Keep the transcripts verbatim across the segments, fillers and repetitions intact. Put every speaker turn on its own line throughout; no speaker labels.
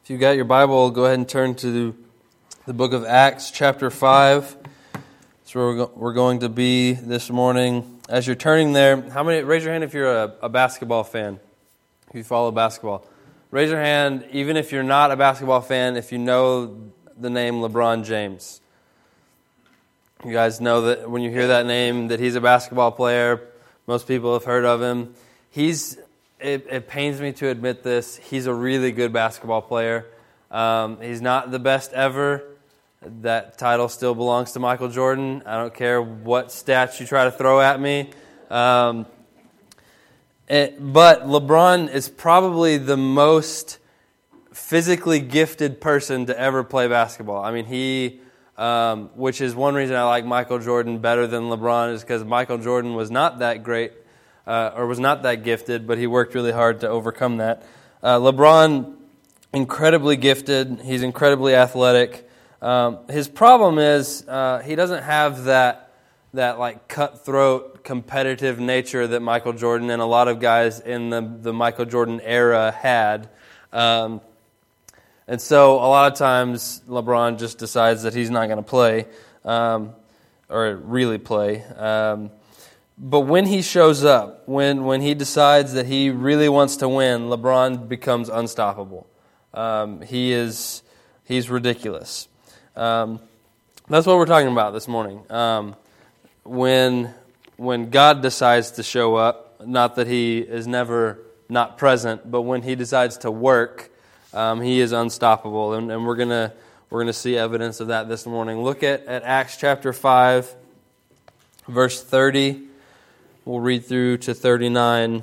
If you got your Bible, go ahead and turn to the book of Acts, chapter five. That's where we're, go- we're going to be this morning. As you're turning there, how many? Raise your hand if you're a, a basketball fan. If you follow basketball, raise your hand. Even if you're not a basketball fan, if you know the name LeBron James. You guys know that when you hear that name, that he's a basketball player. Most people have heard of him. He's. It, it pains me to admit this. He's a really good basketball player. Um, he's not the best ever. That title still belongs to Michael Jordan. I don't care what stats you try to throw at me. Um, it, but LeBron is probably the most physically gifted person to ever play basketball. I mean, he, um, which is one reason I like Michael Jordan better than LeBron, is because Michael Jordan was not that great. Uh, or was not that gifted, but he worked really hard to overcome that. Uh, LeBron, incredibly gifted. He's incredibly athletic. Um, his problem is uh, he doesn't have that that like cutthroat, competitive nature that Michael Jordan and a lot of guys in the, the Michael Jordan era had. Um, and so a lot of times LeBron just decides that he's not going to play um, or really play. Um, But when he shows up, when when he decides that he really wants to win, LeBron becomes unstoppable. Um, he is he's ridiculous. Um, that's what we're talking about this morning. Um, when when God decides to show up, not that he is never not present, but when he decides to work, um, he is unstoppable, and, and we're gonna we're gonna see evidence of that this morning. Look at, at Acts chapter five, verse thirty. We'll read through to thirty-nine.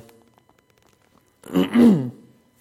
Am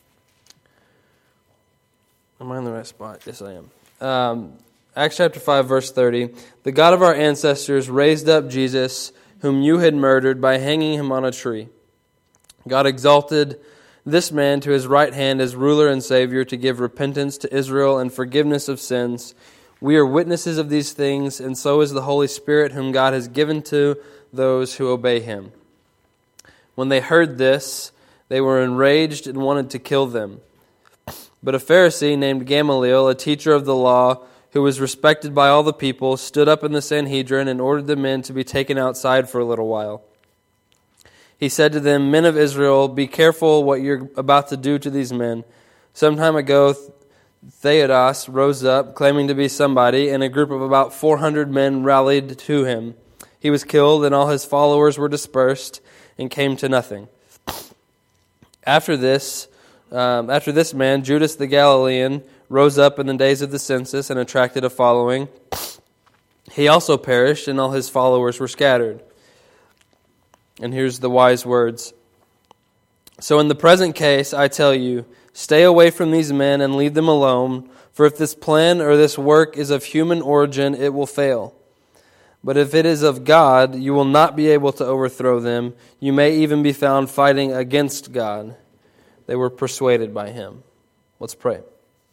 I in the right spot? Yes, I am. Um, Acts chapter five, verse thirty. The God of our ancestors raised up Jesus, whom you had murdered by hanging him on a tree. God exalted this man to his right hand as ruler and Savior to give repentance to Israel and forgiveness of sins. We are witnesses of these things, and so is the Holy Spirit, whom God has given to those who obey him. When they heard this, they were enraged and wanted to kill them. But a Pharisee named Gamaliel, a teacher of the law, who was respected by all the people, stood up in the Sanhedrin and ordered the men to be taken outside for a little while. He said to them, "Men of Israel, be careful what you're about to do to these men. Some time ago, Theudas rose up, claiming to be somebody, and a group of about four hundred men rallied to him. He was killed, and all his followers were dispersed and came to nothing. After this, um, after this man, Judas the Galilean, rose up in the days of the census and attracted a following. He also perished, and all his followers were scattered." And here's the wise words. "So in the present case, I tell you, stay away from these men and leave them alone, for if this plan or this work is of human origin, it will fail. But if it is of God, you will not be able to overthrow them. You may even be found fighting against God." They were persuaded by him. Let's pray.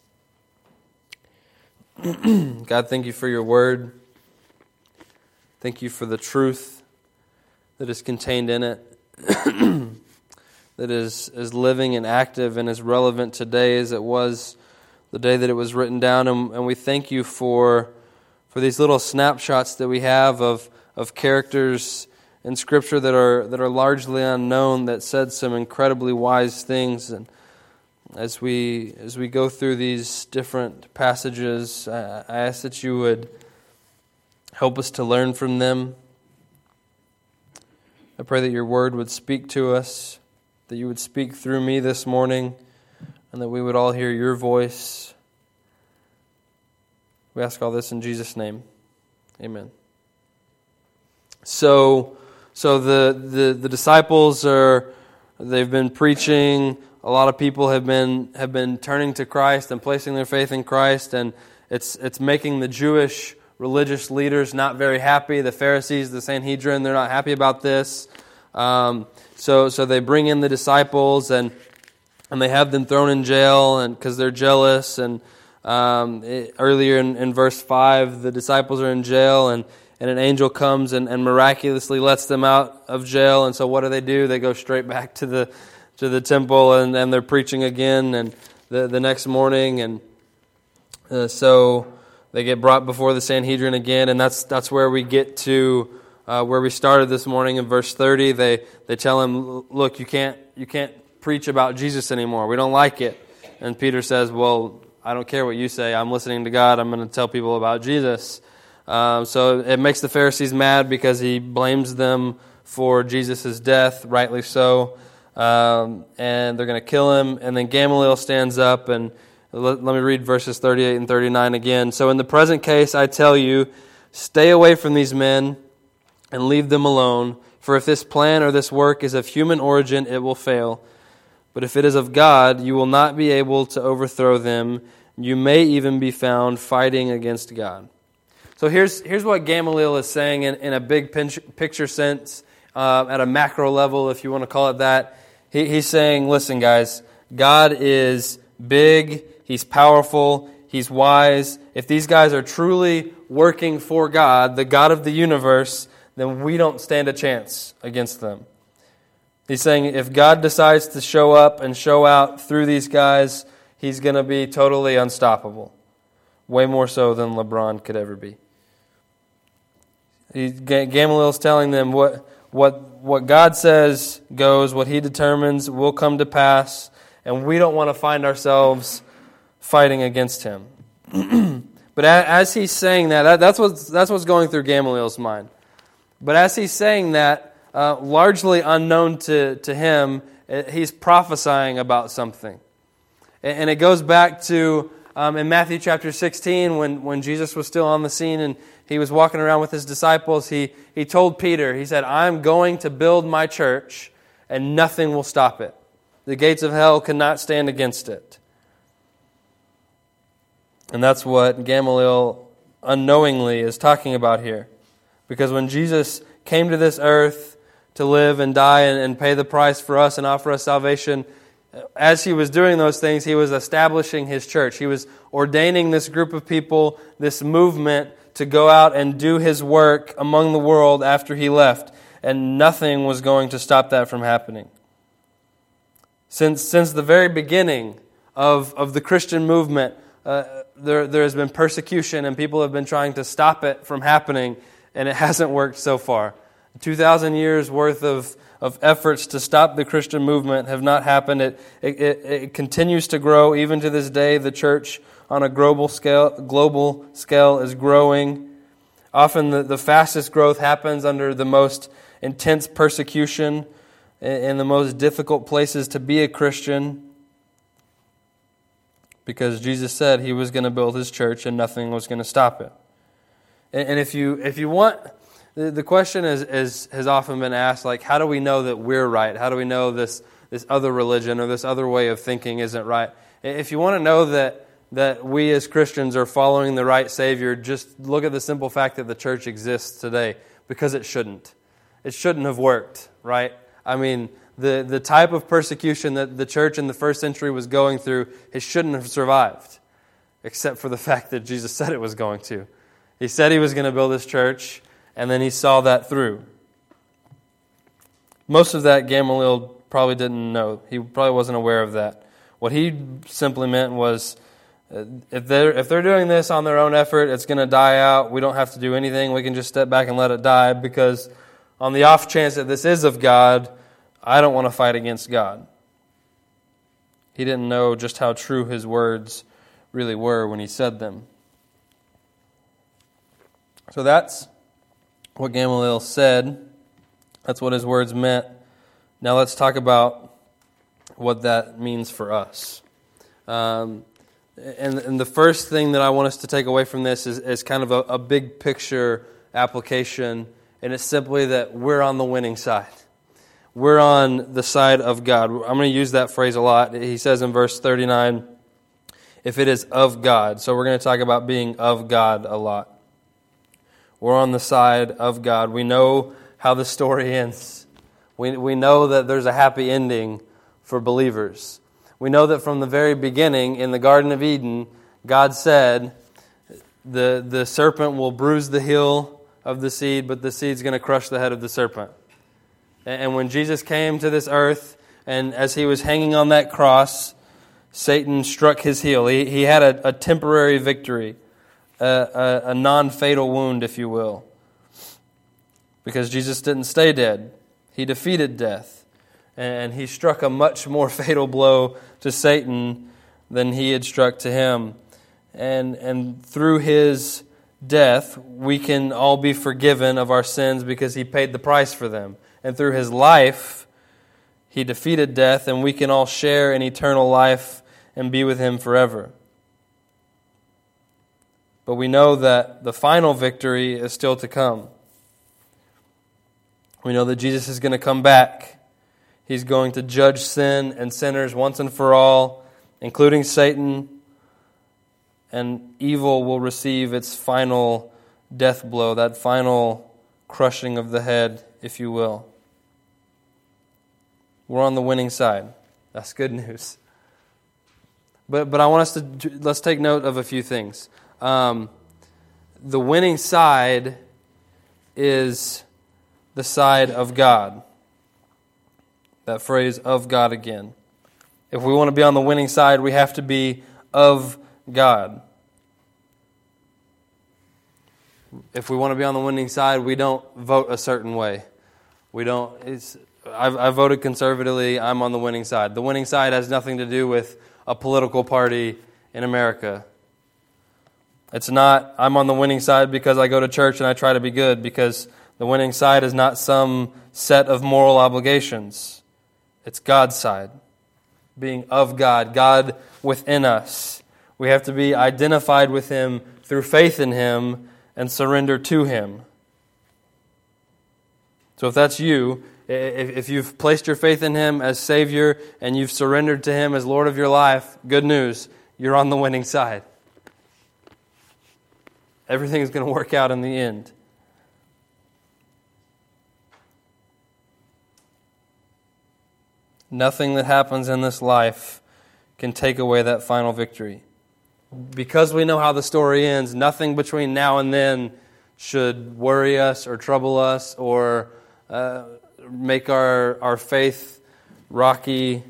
God, thank you for your word. Thank you for the truth that is contained in it, that is, is living and active and as relevant today as it was the day that it was written down. And, and we thank you for for these little snapshots that we have of, of characters in Scripture that are that are largely unknown, that said some incredibly wise things. And as we as we go through these different passages, I, I ask that you would help us to learn from them. I pray that your word would speak to us, that you would speak through me this morning, and that we would all hear your voice. We ask all this in Jesus' name. Amen. So, so the, the, the disciples are, they've been preaching. A lot of people have been have been turning to Christ and placing their faith in Christ, and it's it's making the Jewish religious leaders not very happy. The Pharisees, the Sanhedrin, they're not happy about this. Um, so so they bring in the disciples and and they have them thrown in jail, and because they're jealous. And um, it, earlier in, in verse five, the disciples are in jail, and, and an angel comes and, and miraculously lets them out of jail. And so what do they do? They go straight back to the to the temple, and, and they're preaching again. And the, the next morning, and uh, so they get brought before the Sanhedrin again, and that's that's where we get to uh, where we started this morning in verse thirty. They they tell him, "Look, you can't you can't preach about Jesus anymore. We don't like it." And Peter says, "Well, I don't care what you say. I'm listening to God. I'm going to tell people about Jesus." Um, so it makes the Pharisees mad because he blames them for Jesus' death, rightly so. Um, and they're going to kill him. And then Gamaliel stands up, and let, let me read verses thirty-eight and thirty-nine again. "So in the present case, I tell you, stay away from these men and leave them alone. For if this plan or this work is of human origin, it will fail. But if it is of God, you will not be able to overthrow them. You may even be found fighting against God." So here's here's what Gamaliel is saying in, in a big picture sense, uh, at a macro level, if you want to call it that. He, he's saying, listen, guys, God is big, He's powerful, He's wise. If these guys are truly working for God, the God of the universe, then we don't stand a chance against them. He's saying if God decides to show up and show out through these guys, He's going to be totally unstoppable. Way more so than LeBron could ever be. He, Gamaliel's telling them what what what God says goes, what He determines will come to pass, and we don't want to find ourselves fighting against Him. But as he's saying that, that, that's what's that's what's going through Gamaliel's mind. But as he's saying that, uh, largely unknown to, to him, he's prophesying about something. And it goes back to um, in Matthew chapter sixteen, when, when Jesus was still on the scene and he was walking around with his disciples, he, he told Peter, he said, "I'm going to build my church and nothing will stop it. The gates of hell cannot stand against it." And that's what Gamaliel unknowingly is talking about here. Because when Jesus came to this earth to live and die and, and pay the price for us and offer us salvation, as He was doing those things, He was establishing His church. He was ordaining this group of people, this movement, to go out and do His work among the world after He left. And nothing was going to stop that from happening. Since since the very beginning of, of the Christian movement, uh, there, there has been persecution and people have been trying to stop it from happening, and it hasn't worked so far. two thousand years worth of, of efforts to stop the Christian movement have not happened. It, it, it, it continues to grow. Even to this day, the church on a global scale, global scale is growing. Often the, the fastest growth happens under the most intense persecution in the most difficult places to be a Christian, because Jesus said He was going to build His church and nothing was going to stop it. And if you if you want, the question is, is has often been asked, like, how do we know that we're right? How do we know this this other religion or this other way of thinking isn't right? If you want to know that that we as Christians are following the right Savior, just look at the simple fact that the church exists today, because it shouldn't. It shouldn't have worked, right? I mean, the, the type of persecution that the church in the first century was going through, it shouldn't have survived, except for the fact that Jesus said it was going to. He said He was going to build His church, and then He saw that through. Most of that Gamaliel probably didn't know. He probably wasn't aware of that. What he simply meant was, uh, if they're, if they're doing this on their own effort, it's going to die out. We don't have to do anything. We can just step back and let it die, because on the off chance that this is of God, I don't want to fight against God. He didn't know just how true His words really were when He said them. So that's what Gamaliel said. That's what his words meant. Now let's talk about what that means for us. Um, and, and the first thing that I want us to take away from this is, is kind of a, a big picture application, and it's simply that we're on the winning side. We're on the side of God. I'm going to use that phrase a lot. He says in verse thirty-nine, if it is of God. So we're going to talk about being of God a lot. We're on the side of God. We know how the story ends. We we know that there's a happy ending for believers. We know that from the very beginning in the Garden of Eden, God said, the, the serpent will bruise the heel of the seed, but the seed's going to crush the head of the serpent. And when Jesus came to this earth, and as He was hanging on that cross, Satan struck his heel. He, he had a, a temporary victory, a, a, a non-fatal wound, if you will. Because Jesus didn't stay dead. He defeated death. And he struck a much more fatal blow to Satan than he had struck to him. And, and through his death, we can all be forgiven of our sins because he paid the price for them. And through his life, he defeated death, and we can all share in eternal life and be with him forever. But we know that the final victory is still to come. We know that Jesus is going to come back. He's going to judge sin and sinners once and for all, including Satan, and evil will receive its final death blow, that final crushing of the head, if you will. We're on the winning side. That's good news. But but I want us to, let's take note of a few things. Um, the winning side is the side of God. That phrase, of God again. If we want to be on the winning side, we have to be of God. If we want to be on the winning side, we don't vote a certain way. We don't. It's, I've, I voted conservatively. I'm on the winning side. The winning side has nothing to do with a political party in America. It's not, I'm on the winning side because I go to church and I try to be good, because the winning side is not some set of moral obligations. It's God's side. Being of God, God within us. We have to be identified with Him through faith in Him and surrender to Him. So if that's you, if you've placed your faith in Him as Savior and you've surrendered to Him as Lord of your life, good news, you're on the winning side. Everything is going to work out in the end. Nothing that happens in this life can take away that final victory. Because we know how the story ends, nothing between now and then should worry us or trouble us or uh, make our, our faith rocky.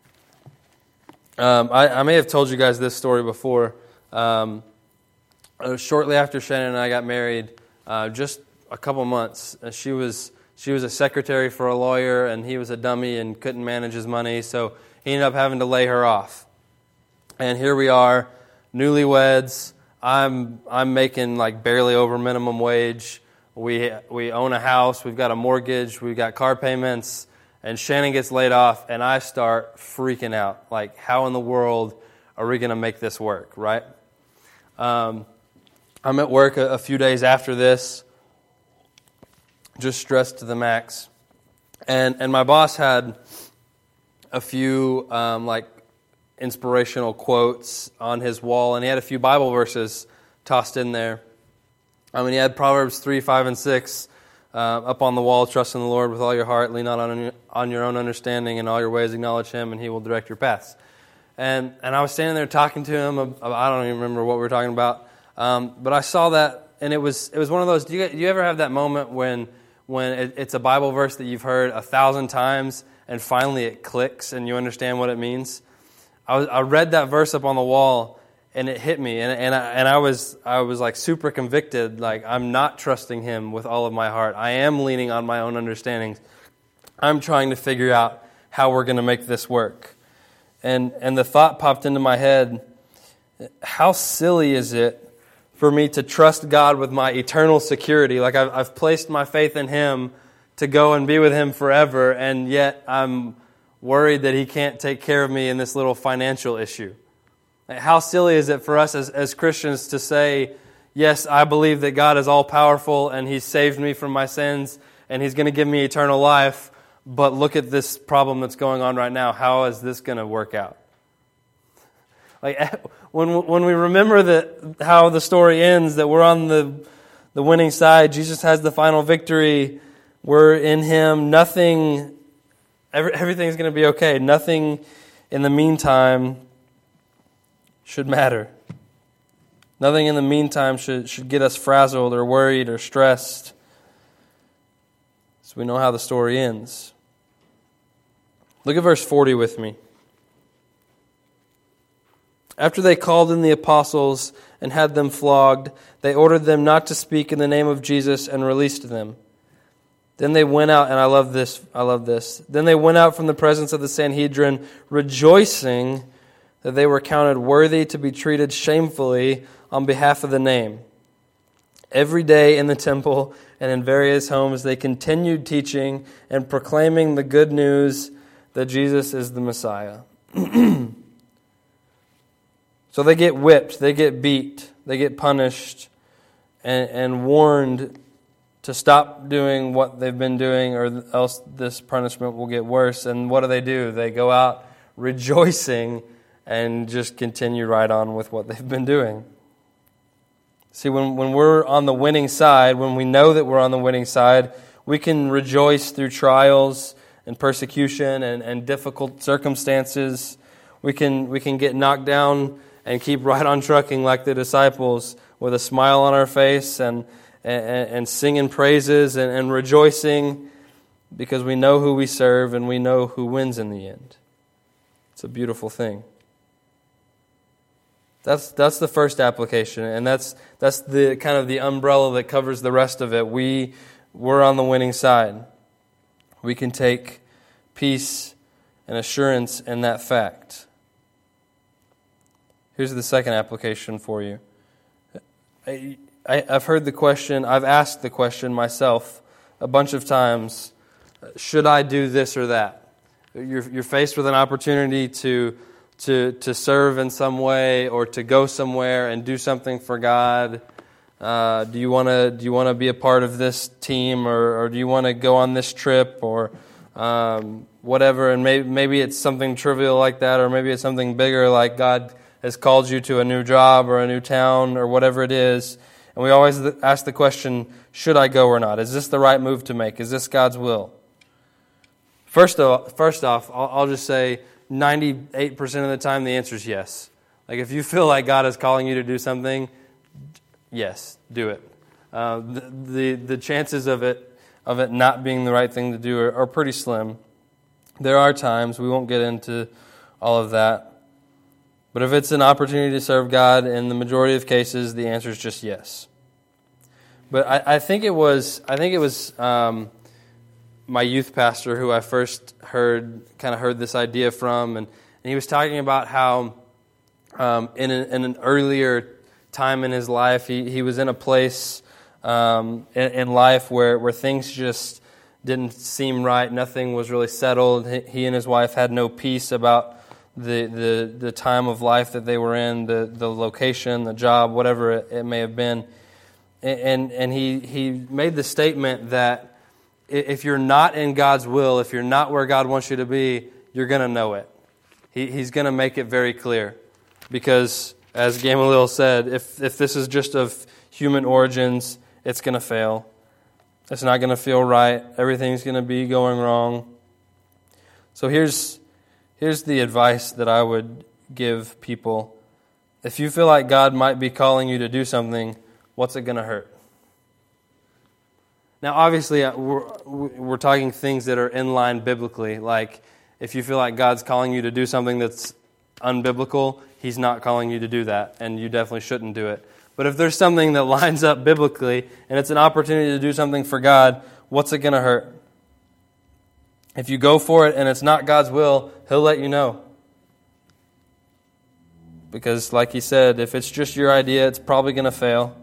Um, I, I may have told you guys this story before. Um, shortly after Shannon and I got married, uh, just a couple months, uh, she was she was a secretary for a lawyer, and he was a dummy and couldn't manage his money, so he ended up having to lay her off. And here we are, newlyweds. I'm I'm making like barely over minimum wage. We we own a house. We've got a mortgage. We've got car payments. And Shannon gets laid off, and I start freaking out. Like, how in the world are we going to make this work, right? Um, I'm at work a, a few days after this, just stressed to the max. And and my boss had a few um, like inspirational quotes on his wall, and he had a few Bible verses tossed in there. I mean, he had Proverbs three, five, and six uh, up on the wall. Trust in the Lord with all your heart, lean not on, on your own understanding, in all your ways acknowledge Him, and He will direct your paths. And and I was standing there talking to him. I don't even remember what we were talking about, um, but I saw that, and it was it was one of those. Do you, do you ever have that moment when when it, it's a Bible verse that you've heard a thousand times, and finally it clicks and you understand what it means? I was, I read that verse up on the wall, and it hit me, and and I, and I was I was like super convicted. Like, I'm not trusting Him with all of my heart. I am leaning on my own understandings. I'm trying to figure out how we're going to make this work. And and the thought popped into my head, how silly is it for me to trust God with my eternal security? Like, I've, I've placed my faith in Him to go and be with Him forever, and yet I'm worried that He can't take care of me in this little financial issue. How silly is it for us as, as Christians to say, yes, I believe that God is all-powerful and He's saved me from my sins and He's going to give me eternal life, but look at this problem that's going on right now. How is this going to work out? Like, when when we remember that how the story ends, that we're on the the winning side, Jesus has the final victory, we're in Him, nothing, every, everything's going to be okay. Nothing in the meantime should matter. Nothing in the meantime should, should get us frazzled or worried or stressed. So we know how the story ends. Look at verse forty with me. After they called in the apostles and had them flogged, they ordered them not to speak in the name of Jesus and released them. Then they went out, and I love this, I love this. Then they went out from the presence of the Sanhedrin, rejoicing that they were counted worthy to be treated shamefully on behalf of the name. Every day in the temple and in various homes, they continued teaching and proclaiming the good news that Jesus is the Messiah. So they get whipped, they get beat, they get punished, and, and warned to stop doing what they've been doing, or else this punishment will get worse. And what do they do? They go out rejoicing and just continue right on with what they've been doing. See, when, when we're on the winning side, when we know that we're on the winning side, we can rejoice through trials and persecution and, and difficult circumstances. We can we can get knocked down and keep right on trucking like the disciples with a smile on our face and and, and singing praises and, and rejoicing because we know who we serve and we know who wins in the end. It's a beautiful thing. That's that's the first application, and that's that's the kind of the umbrella that covers the rest of it. We we're on the winning side. We can take peace and assurance in that fact. Here's the second application for you. I, I, I've heard the question, I've asked the question myself a bunch of times, should I do this or that? You're, you're faced with an opportunity to, to, to serve in some way or to go somewhere and do something for God. Uh, do you want to do you want to be a part of this team, or, or do you want to go on this trip, or um, whatever? And maybe maybe it's something trivial like that, or maybe it's something bigger like God has called you to a new job or a new town or whatever it is. And we always ask the question, should I go or not? Is this the right move to make? Is this God's will? First off, first off I'll, I'll just say ninety-eight percent of the time the answer is yes. Like if you feel like God is calling you to do something, yes, do it. Uh, the, the the chances of it of it not being the right thing to do are, are pretty slim. There are times, we won't get into all of that. But if it's an opportunity to serve God, in the majority of cases, the answer is just yes. But I, I think it was I think it was um, my youth pastor who I first heard kind of heard this idea from, and, and he was talking about how um, in, a, in an earlier time in his life, he, he was in a place um, in, in life where, where things just didn't seem right. Nothing was really settled. He, he and his wife had no peace about the the the time of life that they were in, the, the location, the job, whatever it, it may have been. And and he, he made the statement that if you're not in God's will, if you're not where God wants you to be, you're going to know it. He, he's going to make it very clear. Because, as Gamaliel said, if, if this is just of human origins, it's going to fail. It's not going to feel right. Everything's going to be going wrong. So here's here's the advice that I would give people. If you feel like God might be calling you to do something, what's it going to hurt? Now, obviously, we're, we're talking things that are in line biblically. Like, if you feel like God's calling you to do something that's unbiblical, He's not calling you to do that, and you definitely shouldn't do it. But if there's something that lines up biblically, and it's an opportunity to do something for God, what's it going to hurt? If you go for it and it's not God's will, He'll let you know. Because, like He said, if it's just your idea, it's probably going to fail.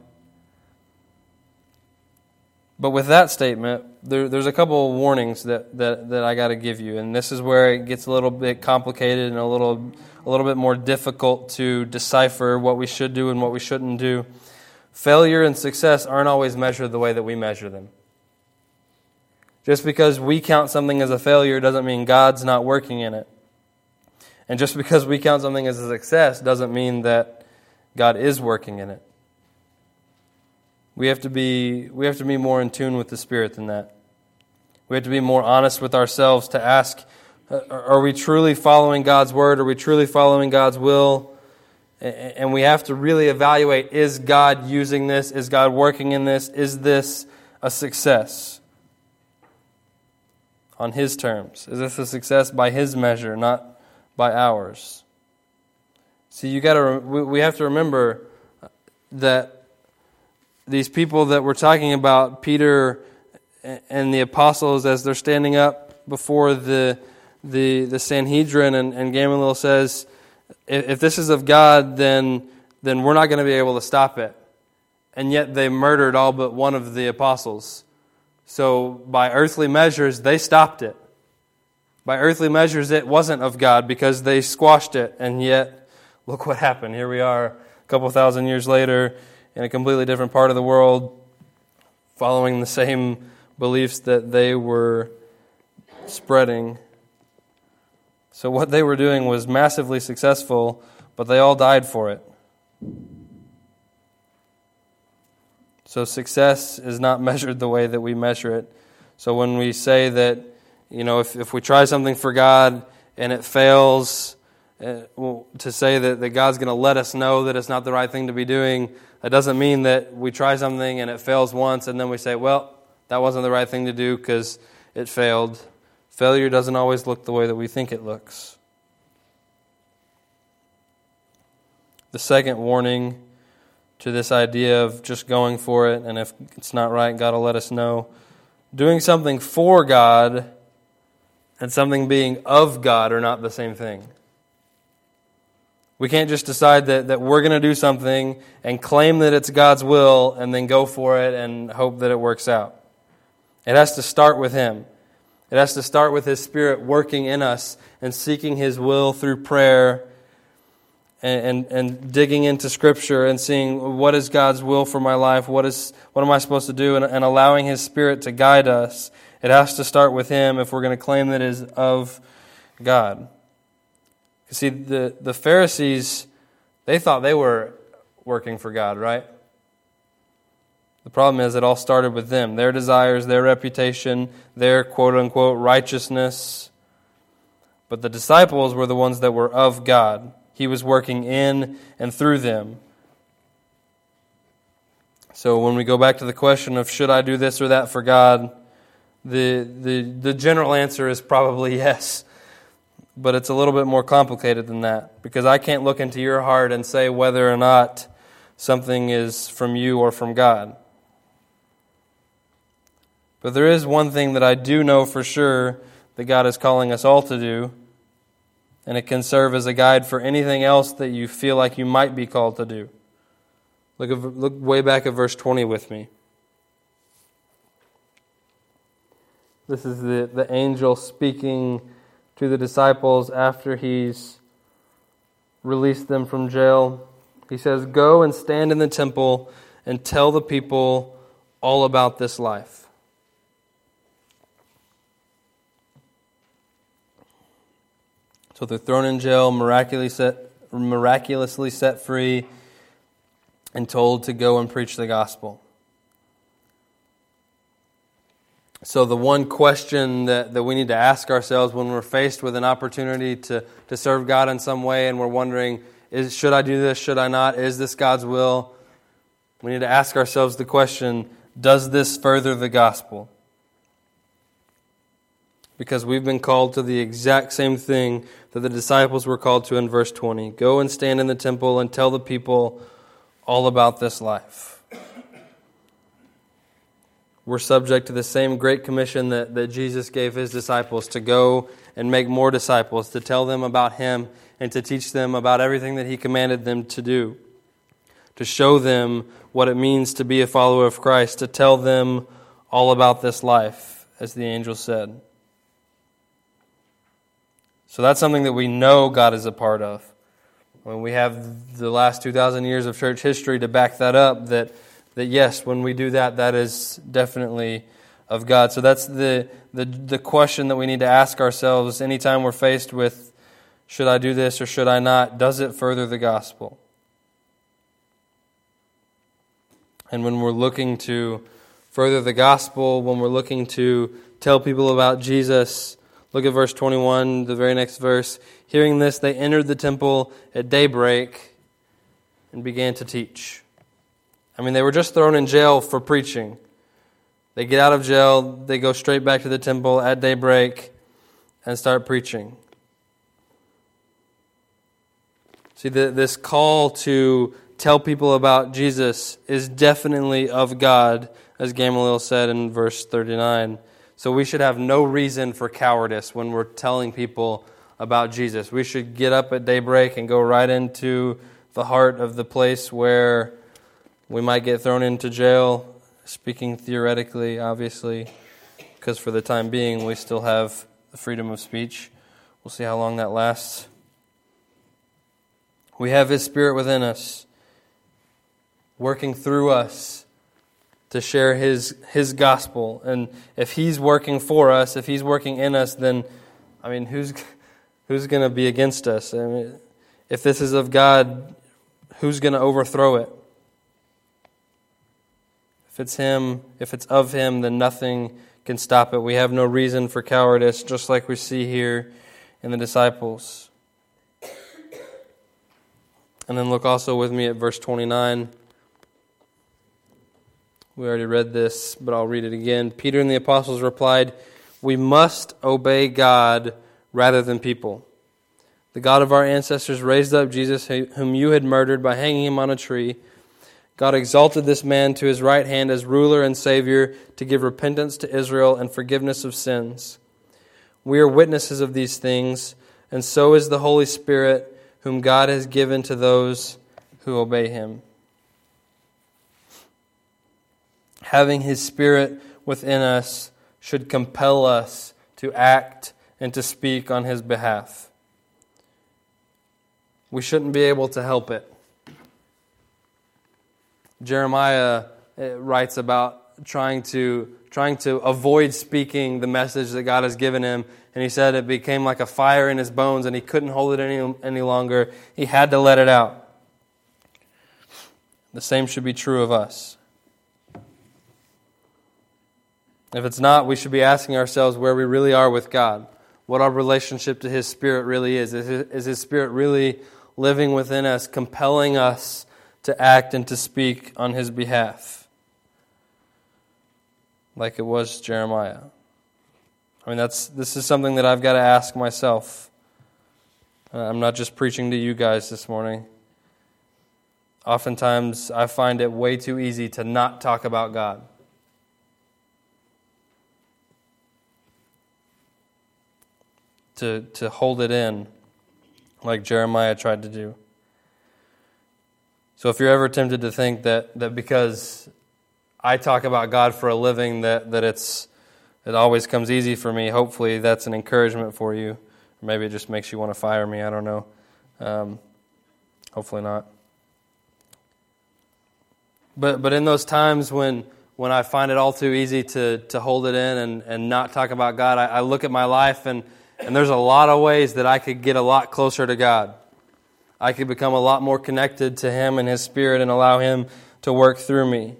But with that statement, there, there's a couple of warnings that, that, that I got to give you, and this is where it gets a little bit complicated and a little a little bit more difficult to decipher what we should do and what we shouldn't do. Failure and success aren't always measured the way that we measure them. Just because we count something as a failure doesn't mean God's not working in it. And just because we count something as a success doesn't mean that God is working in it. We have to be we have to be more in tune with the Spirit than that. We have to be more honest with ourselves to ask, are we truly following God's word? Are we truly following God's will? And we have to really evaluate, is God using this? Is God working in this? Is this a success on His terms? Is this a success by His measure, not by ours? See, you got to. We have to remember that these people that we're talking about, Peter and the apostles, as they're standing up before the the, the Sanhedrin, and, and Gamaliel says, if, if this is of God, then then we're not going to be able to stop it. And yet they murdered all but one of the apostles. So by earthly measures, they stopped it. By earthly measures, it wasn't of God because they squashed it. And yet, look what happened. Here we are a couple thousand years later in a completely different part of the world, following the same beliefs that they were spreading. So what they were doing was massively successful, but they all died for it. So success is not measured the way that we measure it. So when we say that, you know, if, if we try something for God and it fails, uh, well, to say that, that God's going to let us know that it's not the right thing to be doing, that doesn't mean that we try something and it fails once and then we say, well, that wasn't the right thing to do because it failed. Failure doesn't always look the way that we think it looks. The second warning to this idea of just going for it, and if it's not right, God will let us know. Doing something for God and something being of God are not the same thing. We can't just decide that, that we're going to do something and claim that it's God's will and then go for it and hope that it works out. It has to start with Him. It has to start with His Spirit working in us and seeking His will through prayer and, and, and digging into Scripture and seeing what is God's will for my life, what is what am I supposed to do, and, and allowing His Spirit to guide us. It has to start with Him if we're going to claim that it is of God. You see, the, the Pharisees, they thought they were working for God, right? The problem is it all started with them. Their desires, their reputation, their quote-unquote righteousness. But the disciples were the ones that were of God. He was working in and through them. So when we go back to the question of should I do this or that for God, the the, the general answer is probably yes. But it's a little bit more complicated than that, because I can't look into your heart and say whether or not something is from you or from God. But there is one thing that I do know for sure that God is calling us all to do, and it can serve as a guide for anything else that you feel like you might be called to do. Look, at, look way back at verse twenty with me. This is the, the angel speaking to the disciples after he's released them from jail. He says, "Go and stand in the temple and tell the people all about this life." So they're thrown in jail, miraculously set, miraculously set free, and told to go and preach the gospel. So the one question that, that we need to ask ourselves when we're faced with an opportunity to, to serve God in some way, and we're wondering, is should I do this, should I not, is this God's will? We need to ask ourselves the question, does this further the gospel? Because we've been called to the exact same thing that the disciples were called to in verse twenty. Go and stand in the temple and tell the people all about this life. We're subject to the same great commission that, that Jesus gave His disciples, to go and make more disciples, to tell them about Him and to teach them about everything that He commanded them to do, to show them what it means to be a follower of Christ, to tell them all about this life, as the angel said. So that's something that we know God is a part of. When we have the last two thousand years of church history to back that up, that That yes, when we do that, that is definitely of God. So that's the, the the question that we need to ask ourselves anytime we're faced with, should I do this or should I not? Does it further the gospel? And when we're looking to further the gospel, when we're looking to tell people about Jesus, look at verse twenty-one, the very next verse. Hearing this, they entered the temple at daybreak and began to teach. I mean, they were just thrown in jail for preaching. They get out of jail, they go straight back to the temple at daybreak and start preaching. See, the, this call to tell people about Jesus is definitely of God, as Gamaliel said in verse thirty-nine. So we should have no reason for cowardice when we're telling people about Jesus. We should get up at daybreak and go right into the heart of the place where we might get thrown into jail, speaking theoretically, obviously, because for the time being we still have the freedom of speech. We'll see how long that lasts. We have His Spirit within us, working through us to share His His gospel. And if He's working for us, if He's working in us, then, I mean, who's who's going to be against us? I mean, if this is of God, who's going to overthrow it? If it's Him, if it's of Him, then nothing can stop it. We have no reason for cowardice, just like we see here in the disciples. And then look also with me at verse twenty-nine. We already read this, but I'll read it again. Peter and the apostles replied, "We must obey God rather than people. The God of our ancestors raised up Jesus, whom you had murdered by hanging Him on a tree. God exalted this man to His right hand as ruler and Savior to give repentance to Israel and forgiveness of sins. We are witnesses of these things, and so is the Holy Spirit, whom God has given to those who obey Him." Having His Spirit within us should compel us to act and to speak on His behalf. We shouldn't be able to help it. Jeremiah writes about trying to trying to avoid speaking the message that God has given him, and he said it became like a fire in his bones, and he couldn't hold it any any longer. He had to let it out. The same should be true of us. If it's not, we should be asking ourselves where we really are with God, what our relationship to His Spirit really is. Is His, is His Spirit really living within us, compelling us to act and to speak on His behalf, like it was Jeremiah? I mean, that's this is something that I've got to ask myself. I'm not just preaching to you guys this morning. Oftentimes, I find it way too easy to not talk about God. To, to hold it in, like Jeremiah tried to do. So if you're ever tempted to think that, that because I talk about God for a living, that, that it's it always comes easy for me, hopefully that's an encouragement for you. Or maybe it just makes you want to fire me, I don't know. Um, hopefully not. But but in those times when when I find it all too easy to, to hold it in and, and not talk about God, I, I look at my life and And there's a lot of ways that I could get a lot closer to God. I could become a lot more connected to Him and His Spirit and allow Him to work through me.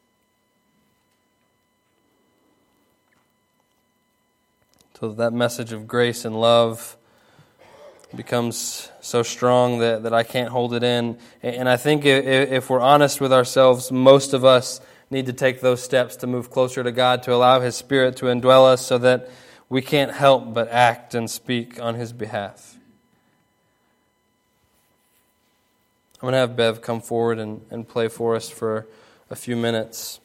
So that message of grace and love becomes so strong that, that I can't hold it in. And I think if, if we're honest with ourselves, most of us need to take those steps to move closer to God, to allow His Spirit to indwell us so that we can't help but act and speak on His behalf. I'm going to have Bev come forward and, and play for us for a few minutes.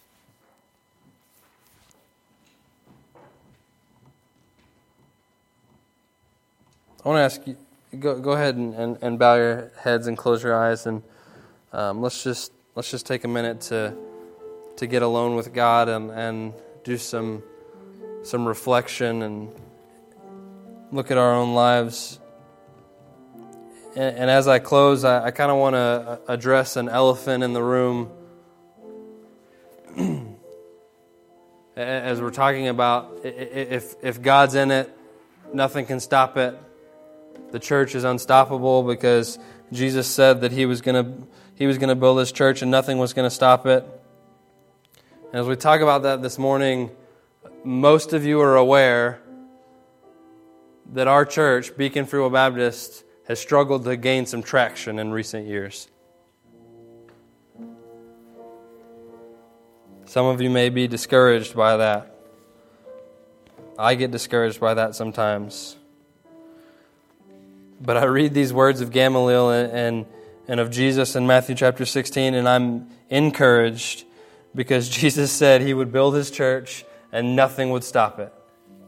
I want to ask you, go go ahead and, and, and bow your heads and close your eyes, and um, let's just let's just take a minute to to get alone with God and, and do some some reflection and look at our own lives. And, and as I close, I, I kind of want to address an elephant in the room. As we're talking about, if if God's in it, nothing can stop it. The church is unstoppable because Jesus said that He was going to He was going to build His church and nothing was going to stop it. And as we talk about that this morning, most of you are aware that our church, Beacon Free Will Baptist, has struggled to gain some traction in recent years. Some of you may be discouraged by that. I get discouraged by that sometimes. But I read these words of Gamaliel and, and, and of Jesus in Matthew chapter sixteen, and I'm encouraged because Jesus said he would build his church and nothing would stop it.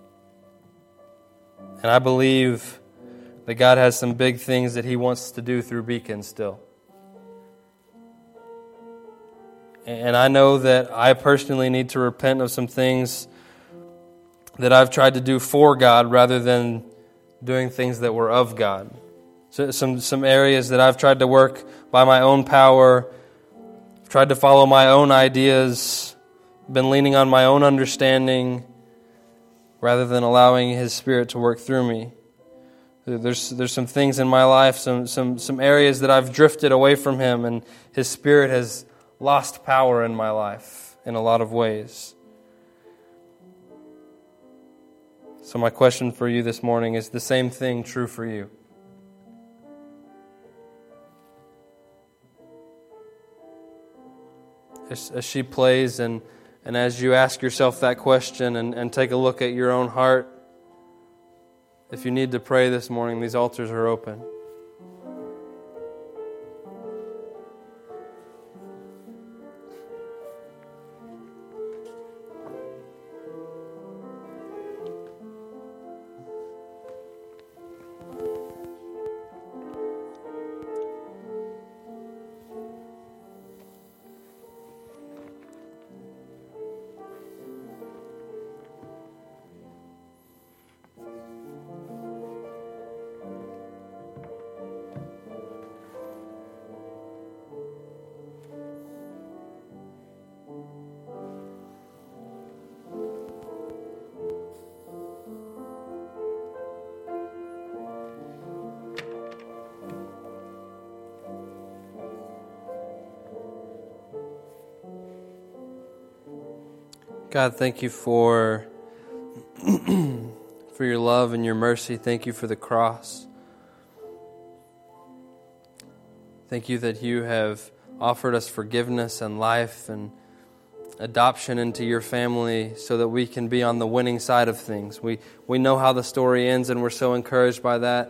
And I believe that God has some big things that he wants to do through Beacon still. And I know that I personally need to repent of some things that I've tried to do for God rather than doing things that were of God. So some, some areas that I've tried to work by my own power, tried to follow my own ideas, been leaning on my own understanding rather than allowing His Spirit to work through me. There's there's some things in my life, some some some areas that I've drifted away from Him, and His Spirit has lost power in my life in a lot of ways. So my question for you this morning is the same thing true for you? As, as she plays and, and as you ask yourself that question and, and take a look at your own heart, if you need to pray this morning, these altars are open. God, thank you for for your love and your mercy. Thank you for the cross. Thank you that you have offered us forgiveness and life and adoption into your family so that we can be on the winning side of things. We we know how the story ends, and we're so encouraged by that.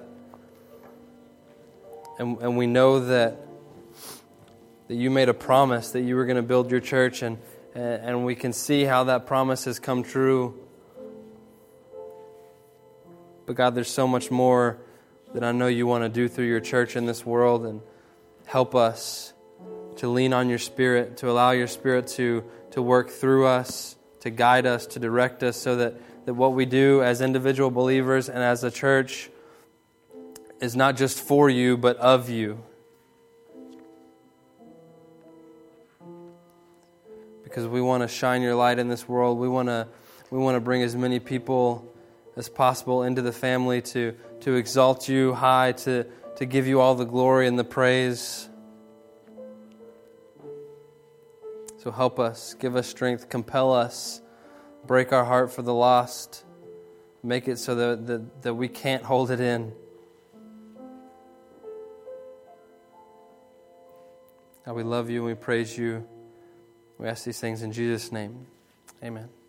And and we know that that you made a promise that you were going to build your church, and and we can see how that promise has come true. But God, there's so much more that I know you want to do through your church in this world, and help us to lean on your Spirit, to allow your Spirit to, to work through us, to guide us, to direct us, so that, that what we do as individual believers and as a church is not just for you, but of you. Because we want to shine your light in this world. We want to we want to bring as many people as possible into the family to, to exalt you high, to, to give you all the glory and the praise. So help us, give us strength, compel us, break our heart for the lost, make it so that, that, that we can't hold it in. God, we love you and we praise you. We ask these things in Jesus' name. Amen.